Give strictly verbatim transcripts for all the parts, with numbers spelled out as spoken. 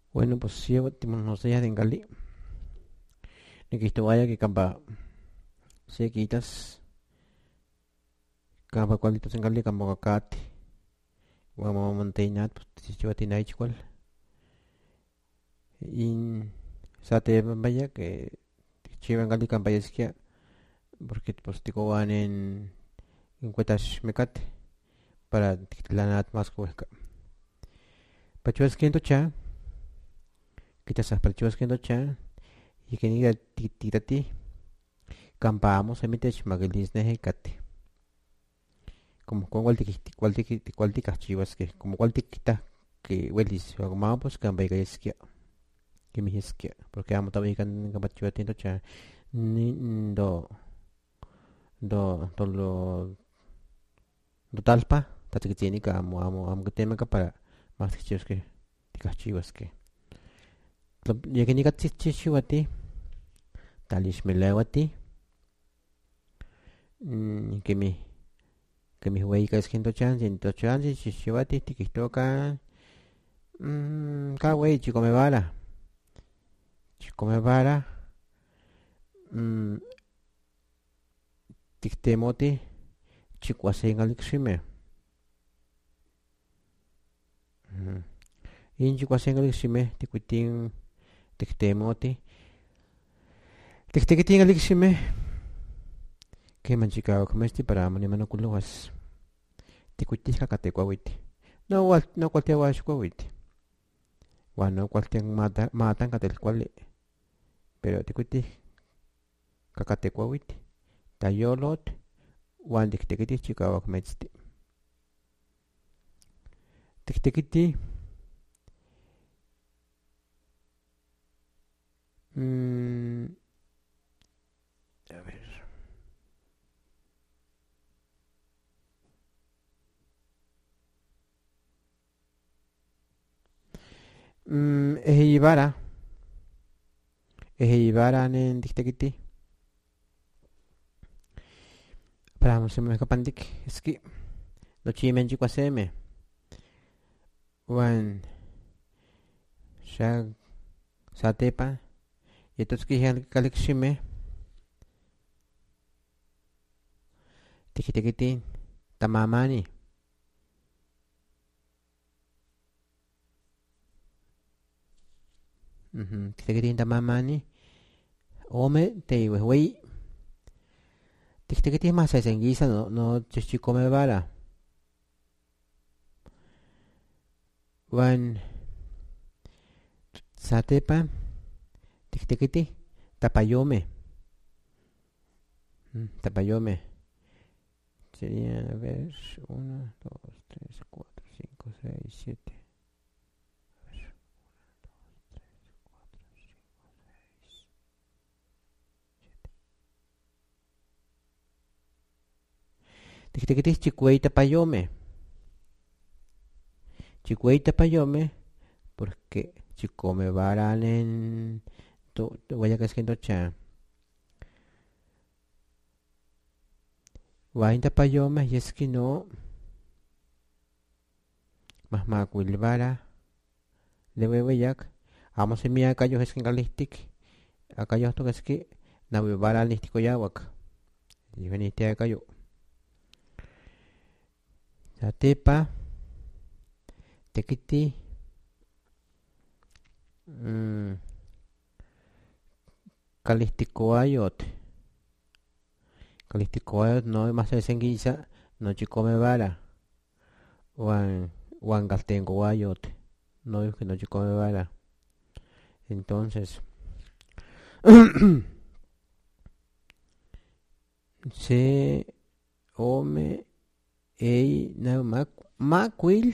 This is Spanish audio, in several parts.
Bueno, pues yo unos días en Cali. Ni que esto vaya que campa sequitas. Campa cualitos en Cali, campa cacate. Vamos a montaña, pues si yo tiene ahí cual. Y sate vaya que chiva en Cali campa esquia. Porque pues tico van en en cuetas mecate. Para la nat más cueca. Pachuas que cha. Quitas a pachuas que cha. Y que ni titati. Campamos a mi tech magalis ne hecate. Como con cual cual cual chivas que como cual quita que welis como pues cambia que es que que mi es que porque amo también kan kan chiva tiendo cha ni do do do lo do talpa tati que tiene que amo amo amo que tema que para más que chivas que ticas chivas que ya que ni que chichivati talish me lewati que mi que mi güey que es quinto chance quinto chance si se va a ti que toca mmm cada güey chico me vara chico me vara mmm tictemoti chico hace en alixime in chico hace en alixime ticuitin tictemoti tictequitin alixime que manchica como este para mani mano culoas ticuitis cacate cuawiti no cual no cualquier guacho cuawiti bueno cualquier mata matan catel cual pero ticuitis cacate cuawiti tayolot wan tictequiti chicahuac metzti tictequiti mmm a ver mmm ejibara ejibara en tictequiti para se me escapantic es que no chimen chico haceme wan shag satepa y entonces que ya calixime tictequiti tamamani mhm tictequiti tamamani ome te wey tictequiti más se guisa no no chico me vara wan satepa tictequiti tapayome tapayome sería a ver uno dos tres cuatro cinco seis siete tictequiti chicuey tapayome chicuey tapayome porque chico me varan en tu voy a que es que no cha Wain tapayome y es que no más macuilvara de bebeyak vamos en mi acá yo es que galistic acá yo esto es que na bebara listico yawak y veniste acá yo satepa tequiti mmm calistico ayot calistico ayot no más se senguisa no chico me vara wan wan galtengo ayot no es que no chico me vara entonces se ome ei na mac macuil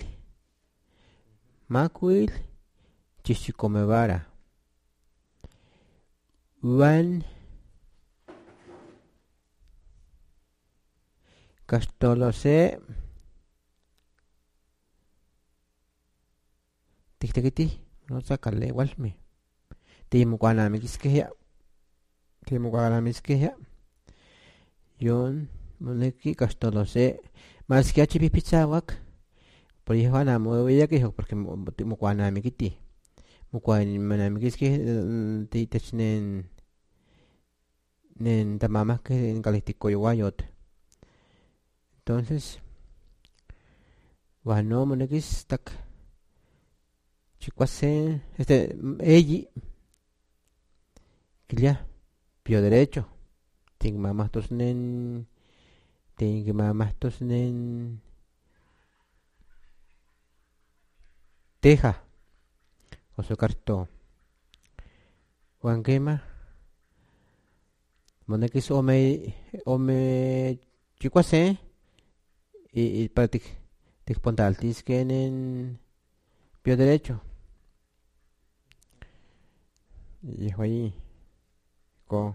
macuil chichico me vara wan castolose tictequiti no sacarle igual me timucuana me quisqueja timucuana me quisqueja yon moneki castolose más que achipipichawak por hijo ana mo veía que porque timucuana me quiti mukuan manamikiski titech nen nen tamamajkej en kalihtikkoyowayot. Entonces uan no monekis tak chikuasen este eyi kilia pio derecho tinkmamajtos nen tinkmamajtos nen teja oso cartón uan kemah monekis ome ome chikuasen y para tik tikpontaltiskej nen pio derecho yehua yi ko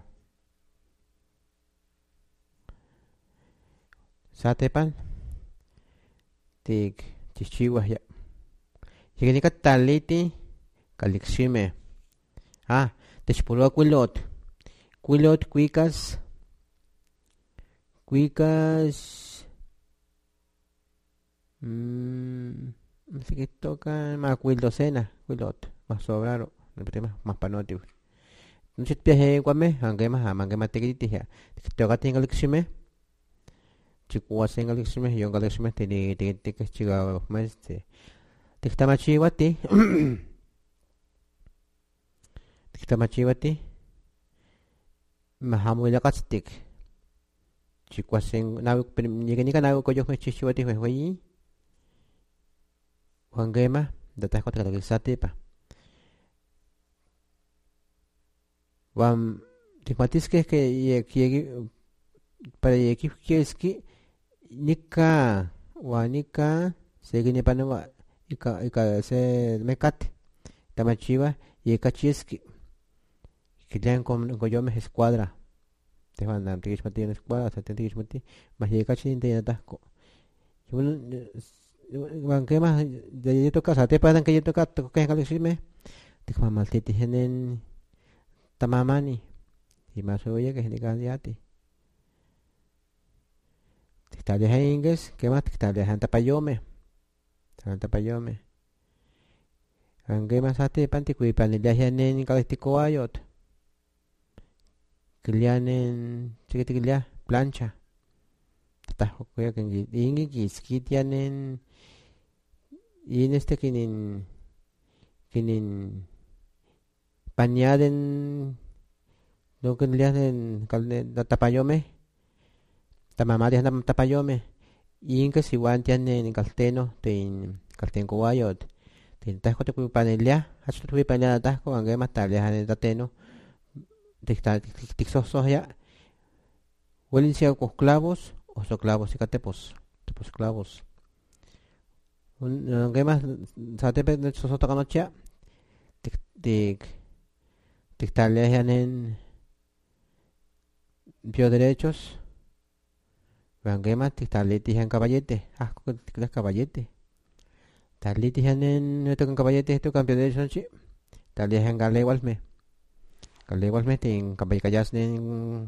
satepan tik chihchiuah ya yikinika taliti kalikximeh ah techpoloa kuilotl kuilotl kuikas kuikas mm, sikitoka makuildocena kuilotl mahsobraro mas panotiu nochi tikpiajekuameh ankemah amo ankemah tekititih ya tiktokatin kalikximeh chikuasen kalikximeh yon kalikximeh tikitikeh chikawakmeh este tiktamachiuatih tiktamachiuatih mah amo ilakatztik chikuasen yikinika naui koyohmeh chihchiuatih wehweyi uan kemah tatahkon tikalakis satepa uan tikmatiskeh ke yek para yekihkeski nika uan nika sekinepanoa ika ika se mekatl tamachiuah yekachi eski kiliah koyomeh escuadra tehuan amo tikixmatih non escuadra san tlen tikixmatih mah yekachi intenatahko uan kemah yetoka satepa san yetoka tokokeh kalikximeh tikmamaltitih nen tamamani imas oyekeh nikan yatih tiktlaliah inkes kemah tiktlaliah antapayomeh antapayomeh uan kemah satepan tikuipaniliah nen kalihtikowayotl kiliah nen tleka tikiliah plancha tatahkokoya inkin kiskitia nen in este kinin kinin pania den non kiniliah nen tapayomeh tamamaliah tapayomeh inkes iuan tian nen kalteno tin kaltenkowayotl tin tahko tikuipaniliah achtoh tikuipaniliah natahko uan kemah tlaliah nen tlateno tiksohsohya uelis yaukoh clavos oso clavos ika tepos tepos clavos uan kemah satepa nechsohsotoka nochia tik tik tiktlaliah nen pio derechos uan kemah tiktalitih caballete ahko tikiliah caballete tlalitih nen itoka caballete itoka pio derechos nochi tlaliah kalewalmeh kalewalmeh tin kampayakayas nen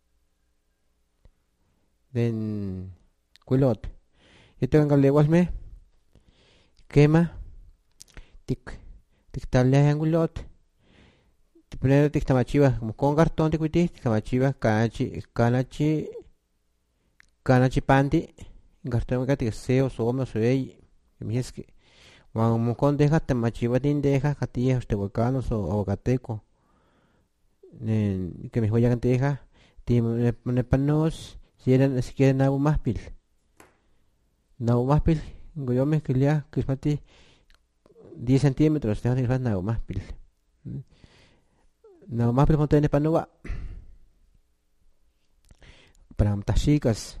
nen kuilotl itoka kalewalmeh kemah tik tiktlaliah kuilotl primero tiktamachiuah con cartón tikuitih tiktamachiuah kanachi kanachi kanachi panti in cartón kateh se oso ome oso eyi kimiyeski uan mojkon teja tamachiuatin teja katiyeh oxtehuacan oso aguacateco nen kemih ueyakan teja timonepanos siquiera naui mahpil naui mahpil koyomeh kiliah kixmatih diez centímetros tehuan tikixmatih naui mahpil naui mahpil motenepanoa para amo tahxikas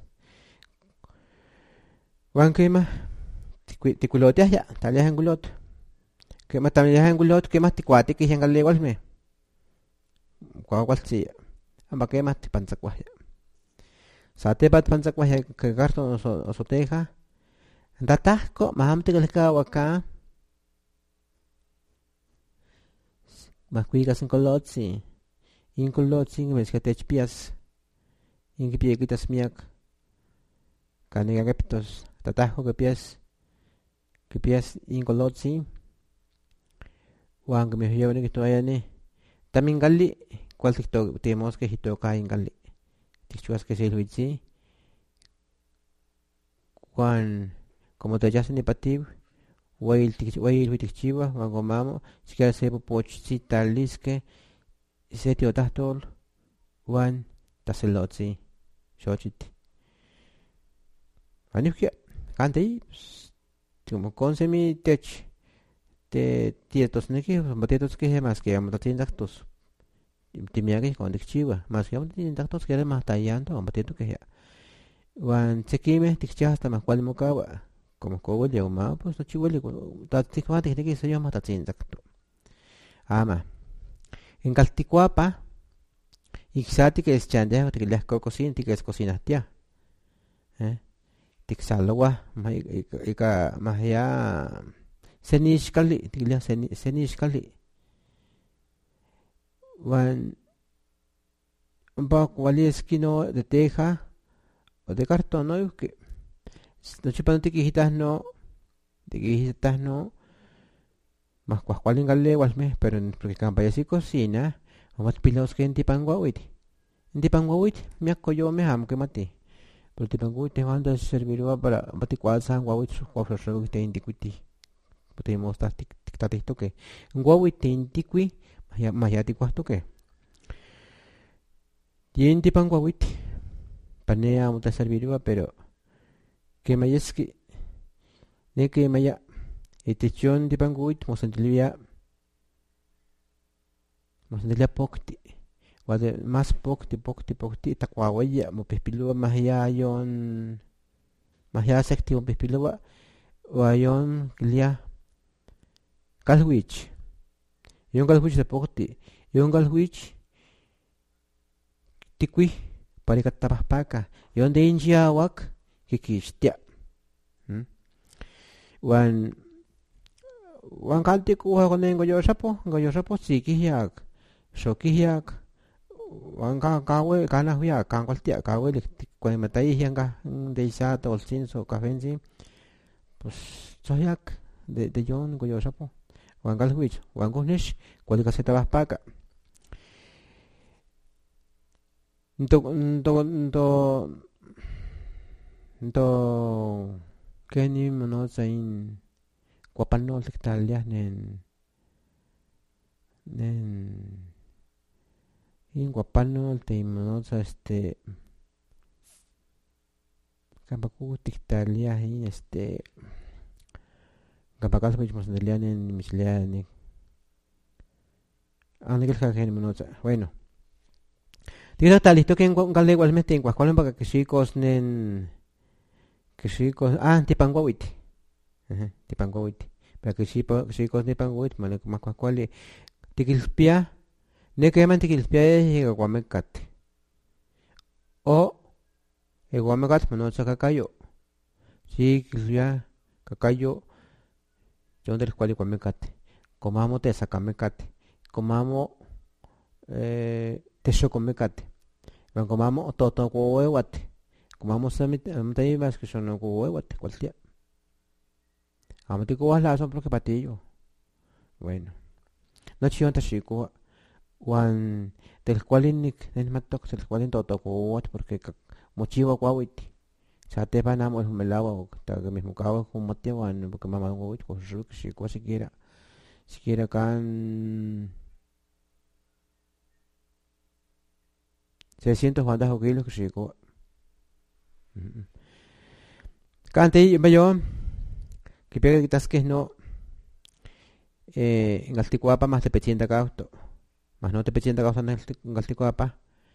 uan kemah tikuilotiah ya tlaliah in kuilotl kemah tlaliah in kuilotl kemah tikuatekih in kalewalmeh kuakualtzi amo kemah tikpantzakuah ya satepa tikpantzakuah ika cartón oso teja tatahko mah amo tikelkauakan mah kuikas in kolotzin in kolotzin welis techpias in kipia kitas miak kanika keptos tatahko kipias kipias in kolotzin Juan que me lleva que estoy allá también gali cuál tiktok tenemos que hito caen gali tichuas que se lo dice Juan como te ya se ni pativ Wail Wail Witikchiva, Wangomamo, Sikia Sebo Pochita Liske, Setio Tahtol, Wan Taselotzi, Xochit. Anukia, Cantei, como consemi tech, te tietos neki, matetos que más que amo tatin dactos. Timiagi con Dikchiva, más que amo tatin dactos que era más tallando, amo mateto que ya. Wan Sekime, Tikcha hasta más cual mocawa. Como cobo ya uma pues no chihuele tatikwa tiene que se llama tatin exacto ama en calticuapa ixati que es chande que las cocina que es cocina tía eh tixalwa mai ika mahya senish kali tiglia senish kali wan un poco valiesquino de teja o de cartón no que no chupan te quijitas no te quijitas no más cual en galle igual me pero porque campaña sí cocina o más pilos que en tipanguawit en tipanguawit me acoyo me ham que mate pero tipanguawit te manda servir para bati cual san guawit su cual su que te indicuiti porque mostrar tic tic tic que guawit te indiqui más más ya ti cuasto que y en tipanguawit panea muta servir pero que me es que ne que me ya etichon de panguit mosantilia mosantilia pokti wade más pokti pokti pokti takwawaya mo pespilua mahya yon mahya sekti mo pespilua wa yon lia galwich yon galwich de pokti yon galwich tikwi parikat tapaka yon de injia wak kikistia hmm? wan wan kalti kuha konen goyo sapo goyo sapo sikihiak shokihiak wan ka kawe kana huya kan kaltia kawe le kwen matai hianga de isa tolsin so kafensi pues soyak de de yon goyo sapo wan galwich wan gonesh kwali kaseta baspaka nto nto nto nto keni mono zain guapanol tiktalia nen nen in guapanol te mono este kampaku tiktalia in este kampakas pues mosandelia nen mislia ne anikel kagen mono bueno tira tal listo que en galle igualmente en cual para que chicos nen que chicos ah tipangowit eh tipangowit para que chicos de pangowit mane más cual tikilpia ne que man tikilpia es guamecat o el guamecat no saca cayo si kilpia cacayo yo del cual guamecat comamo te sacamecat comamo eh te shocomecat van comamo toto huevate comamos samita más que son huevate cualquier amati ko wala son porque patillo bueno no chion ta chico wan del cualinik en matok del cualin toto ko porque mochivo kwawit sa te panamo el melawa ta que mismo cabo con motivo wan porque mamá kwawit ko su que chico siquiera siquiera can seiscientos cuantas kilos que chico cante yo que pega quitas que no eh en Galticuapa más te pechienta causto más no te pechienta causto en Galticuapa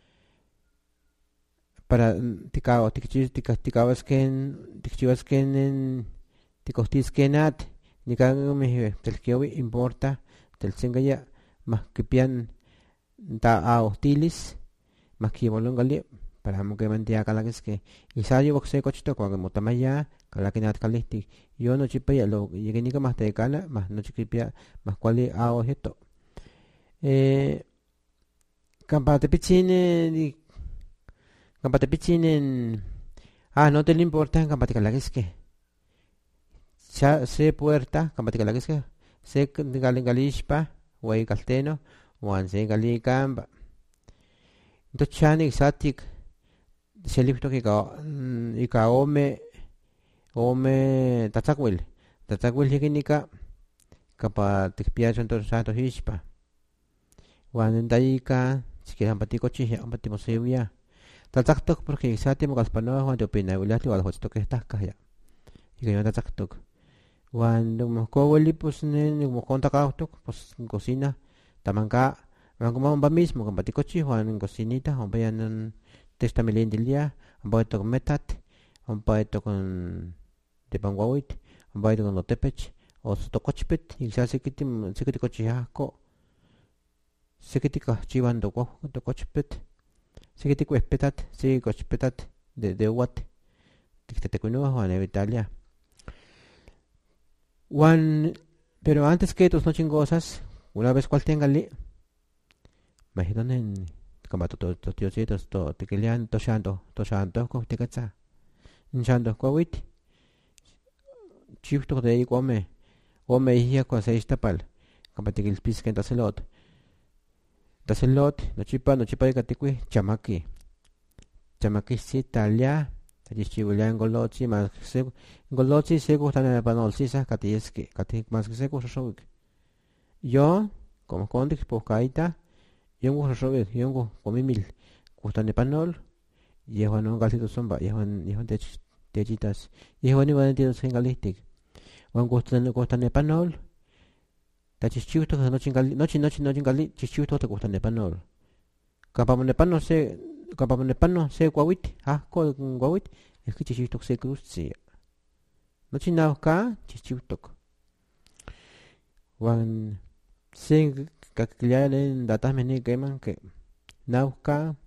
para ticao tichis ticao es que en tichivas que en ticostis que nat ni cago me del que hoy importa del singaya más que pian da a hostilis más que bolongali para mo que mantia kala que es que isayo boxe cochito con que motamaya kala que nat kalisti yo no chipaya lo llegué ni más te cala más no chipia más cuál a objeto eh campate pichine di campate pichine ah no te le importa en campate kala que es que ya se puerta campate kala que es que se galengalishpa huey calteno wan se gali kamba to chani satik selipto ki ka ika ome ome tatsakwil tatsakwil hikinika kapa tikpiacho entonces santo hispa wan ndaika sikiran patiko chi ampati mosewia tatsaktok porque sati mo kaspano wan to pina ulati wal hosto que está kaya y que tatsaktok wan mo ko wali pues ne mo konta ka pues cocina tamanka wan como ba mismo con patiko chi wan cocinita on bayan testa melendilia on ba to metat on ba to con de pangwawit on ba to con lotepech o to kochpet y se kitim se kitiko chi ko se kitiko chi wan do ko to kochpet se kitiko espetat se kochpetat de de wat tikte kuno wan en Italia wan pero antes que tos no chingosas una vez cual tenga li imagínate como to to to to to te querían to shanto to shanto ko te katsa shanto ko wit chifto de ahí come come hija ko se istapal como te el pis que entaselot taselot no chipa no chipa de katikui chamaki chamaki si talia tadi chibulia ngolochi mas se ngolochi se gustan en panol sisa katieski katik mas se ko showik yo como kondik pokaita yongo showik yongo komimil gustan en panol yeho no galito somba yeho yeho de tejitas yeho ni van de singalistik wan gustan gustan en panol tadi chiuto no chingali no chino chino chingali chiuto te gustan en panol kapamon de panol se kapamon de panol se kwawit ha ko kwawit es que chiuto se cruci no china ka chiuto wan se kaklialen data meni keman que nauka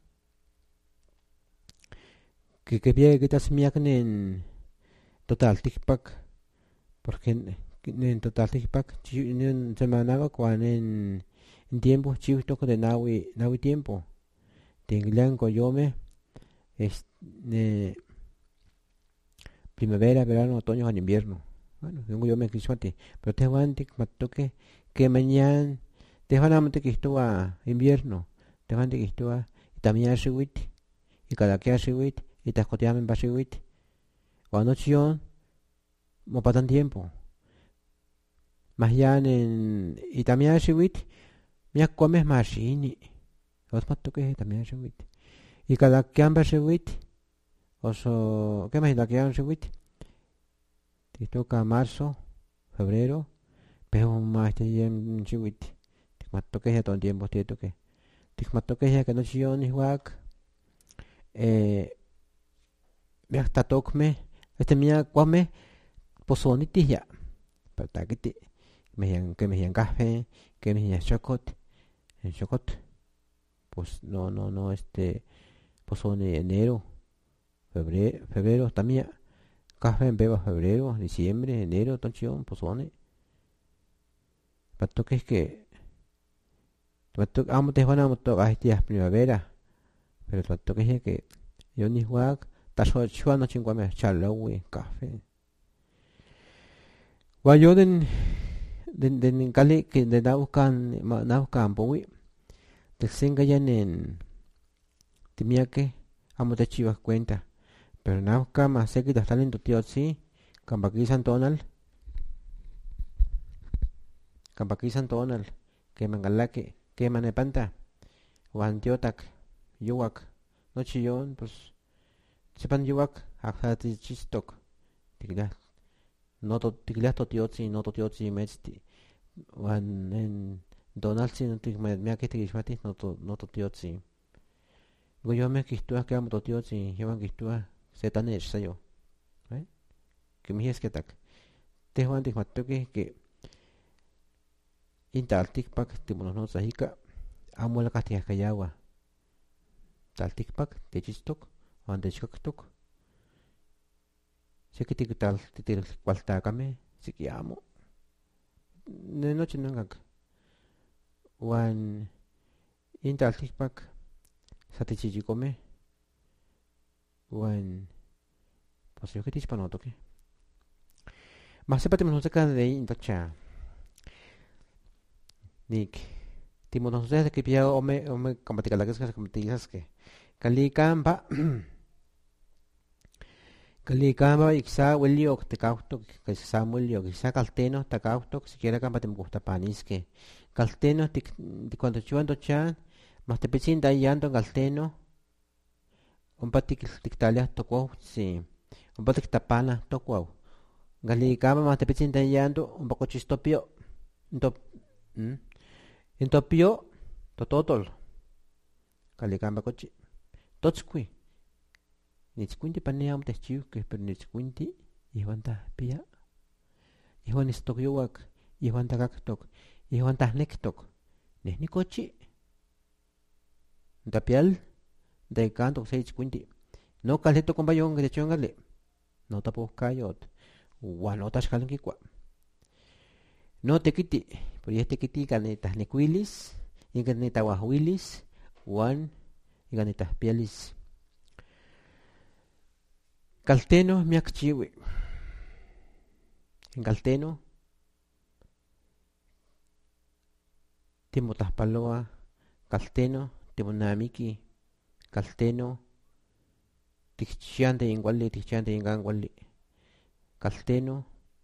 que que bien que tas miaknen total tikpak porque en total tikpak en semana cuan en tiempo chiuto de nawi nawi tiempo tinglan ko yome es de primavera verano otoño en invierno bueno tengo yo me quismate pero te van te matoque que mañana te van a meter que esto a invierno te van de que esto a también hace wit y cada que hace wit y te escoteamen base wit cuando chion mo patan tiempo más ya en y también hace wit me comes más y los matoque también hace wit y cada que han base wit oso qué más da que hace wit te toca marzo febrero pero más te yen chiwit te mato que ya todo el tiempo te toque te mato que ya que no chion ni wak eh me hasta tokme este mía come posoniti ya pero ta que te me yan que me yan café que me yan chocolate en chocolate pues no no no este posone enero febrero febrero también café en beba febrero diciembre enero tonchion posone pato que es que pato amo te van a moto a días primavera pero pato que es que yo ni juag taso chuano chingüame chalawi café guayoden den den cali que de naucan naucan powi te singa ya en timia que amo te chivas cuenta pero nauca más sé que te están en tu tío sí campaqui santonal campaqui santonal que mangalake que manepanta guantiotac yuwak no chillón pues sepan yuwak hajati chistok tigla no to tigla to tío sí no to tío sí mesti wan en donald sí no te me que te gismati no to no to tío sí yo me quistua que amo to tío sí llevan quistua setanes sayo ¿eh? Que me es que tac te juan te mato que que intaltic pak timono no sahika amo la castia kayagua taltic pak te chistok wan te choktok se que te tal te te cualta kame se que amo de noche no ngak wan intaltic pak satichi come wan pues yo que te hispano toque más sepate no se cae de ahí tacha Nick timonosea de que pia ome ome kamatikalakas kamatikas que kalikamba kalikamba iksa welio te causto que Samuelio iksa kalteno ta causto siquiera kamba te gusta panis que kalteno ti cuando chuando chan más te pechin da yando kalteno un patik tiktalia toko si un patik tapana toko kalikamba más te pechin da yando un poco chistopio ento entopio tototol kalikamba cochi totskui nitskuinti paneam techiu que pero nitskuinti iwanta pia iwan istokyuak iwan takaktok iwan tahnektok nehni cochi tapial de canto seis kuinti no kaleto kombayon de chongale no tapo kayot wanotas kalenki kwa no te kiti por este kiti kaneta nekuilis y kaneta wahuilis wan y kaneta pialis kalteno miakchiwi en kalteno timotaspaloa kalteno timonamiki kalteno tikchiante inguali tikchiante inganguali kalteno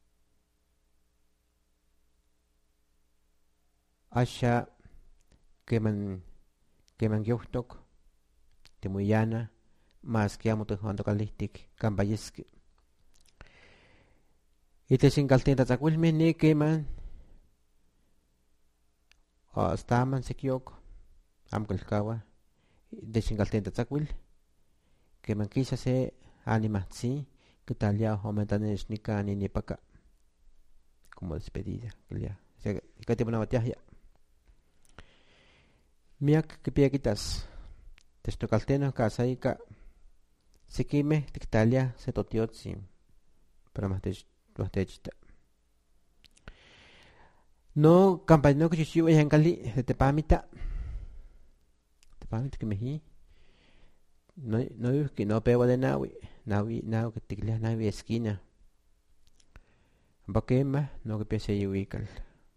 asha keman keman gyoktok timuyana más que amo te jugando kalistik kambayeski ite sin kaltenta takwilme ne keman staman sekiok amkelkawa de sin kaltenta takwil keman kisa se animatsi que talia homentanes nikani ni paka como despedida ya se que te ponaba ya miak que piaquitas testo kalteno kasaika sikime tiktalia se totiotsi para más de los techita no campaña que chichiu en kali de tepamita tepamita que mehi no no que no pego de nawi nawi nawi que tiklia nawi esquina bakema no que pese yuikal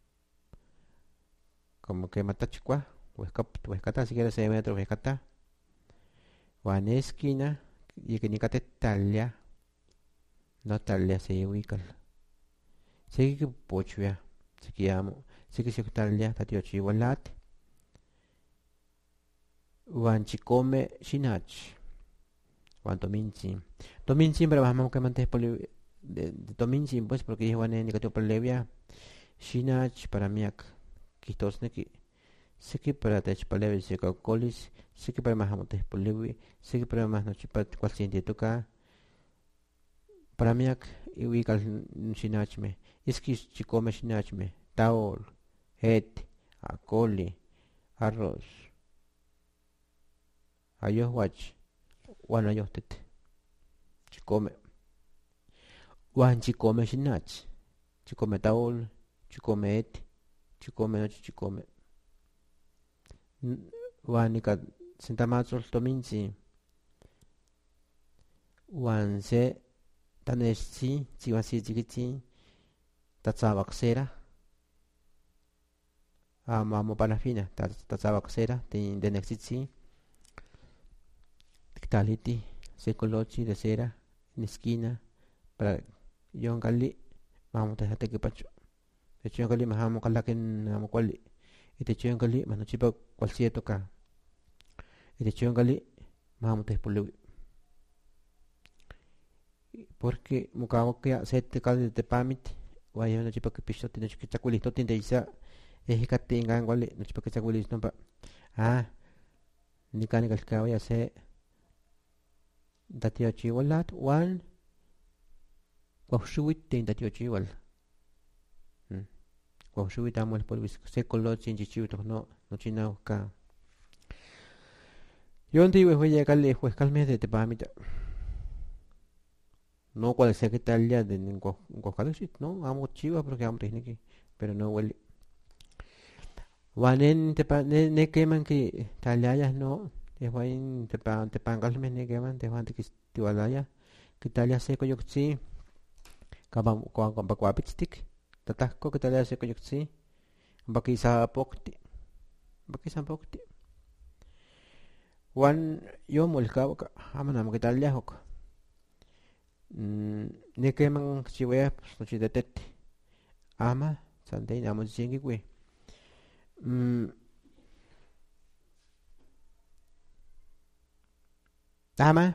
como que matachikwa huescap huescata si quieres seis metros huescata wan esquina y que ni cate talia no talia se yuikal se que pochuya se que amo se que se talia tatio chiwalat wan chikome shinach wan tominchi tominchi pero vamos que mantes poli de, de tominchi pues porque wan en que polevia shinach para miak kitosneki siki para tech palevi se colis siki para más amontes polevi siki para más noche para cual siente toca para miak iwikal shinachme iski chikome shinachme taol het akoli arroz ayo wach wan ayotet chikome wan chikome shinach chikome taol chikome het chikome noche chikome wan ika sintamatzol tominchi wan se taneschi chiwasi chikitsi tatzabaksera amamo panafina tatzabaksera tin denexitsi tiktaliti se colochi de cera en esquina para yongali mamo tajate que pacho de hecho yongali mahamo kalaken amo kwali y te chen gali mano chipa cualquier toca y te chen gali mamo te pulu porque mukamo que se te cal de pamit vaya no chipa que pisto tiene que chaculito tiene isa es que tengan igual no chipa que chaculito no pa ah ni can que ka vaya se datio chiwalat one wa shuit tin datio chiwal o shubi tamo el polvo se coló sin chichuto no no china ka yo ndiwe voy a calle pues calme de tepamita no cual sea que tal ya de ningún cocadosit no amo chiva porque amo técnica pero no huele wanen tepa ne ne queman que tal ya no es buen tepa tepa calme ne queman te van que tiwalaya que tal ya seco yo sí kaba ko ko bakwapitik tatakko que tal ya seco yo sí baki sa pokti Porque tampoco ti. Juan yo mulcaba, amana mo kita liahok. Ni que man chiwe pues no chidetete. Ama sante amo singi kwe. Ama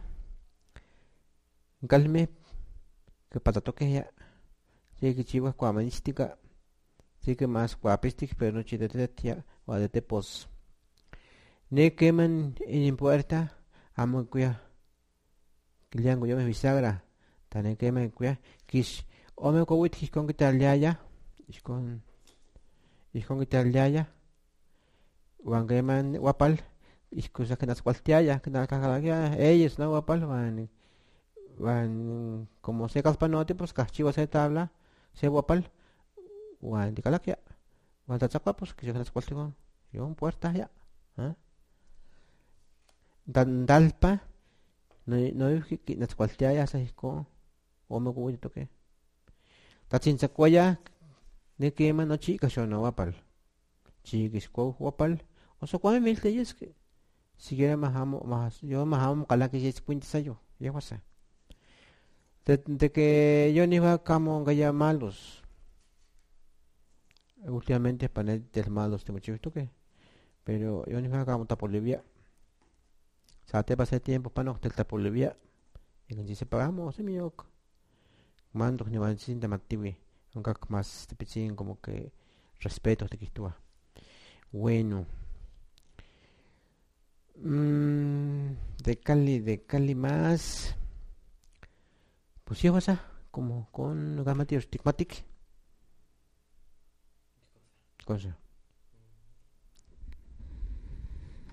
calme que patato que ya. Sí que chiwa kwa manistika. Sí que más guapistik pero no chidetete ya. O de tepos. Ni que man en puerta amo kuya. Kiliango yo me bisagra. Tane que me kuya. Kish ome ko wit kish con kita liaya. Ish con ish con kita liaya. Wan que man wapal. Ish cosa que nas cualtiaya. Que nas cagalagia. Ellos no wapal van. Van como se caspanote pues cachiva se tabla. Se wapal. Wan di calaquia. Wan tatsakwa pues que se nas cualtigo. Yo un puerta ya. ¿Ah? Dan dalpa. No no que nas cualtiaya sa hisko. Ome ko wit toque. Tatsin sa kwaya. Ni que man no chica yo no wapal. Chigis ko wapal. O so kwame milte yes que. Siquiera mahamo más yo mahamo kala que es puinte sayo. Ya wasa. De, de que yo ni va como gaya malos. Últimamente panel del malos te mucho que. Pero yo ni va como tapolivia. Sate pasa tiempo para no del tapolivia. Y que se pagamos se mío. Mando ni van sin de mativi. Aunque más te pichin como que respeto te quistúa. Bueno. Mm, de Cali, de Cali más. Pues sí, vas a como con Gamma Stigmatic. Cosa.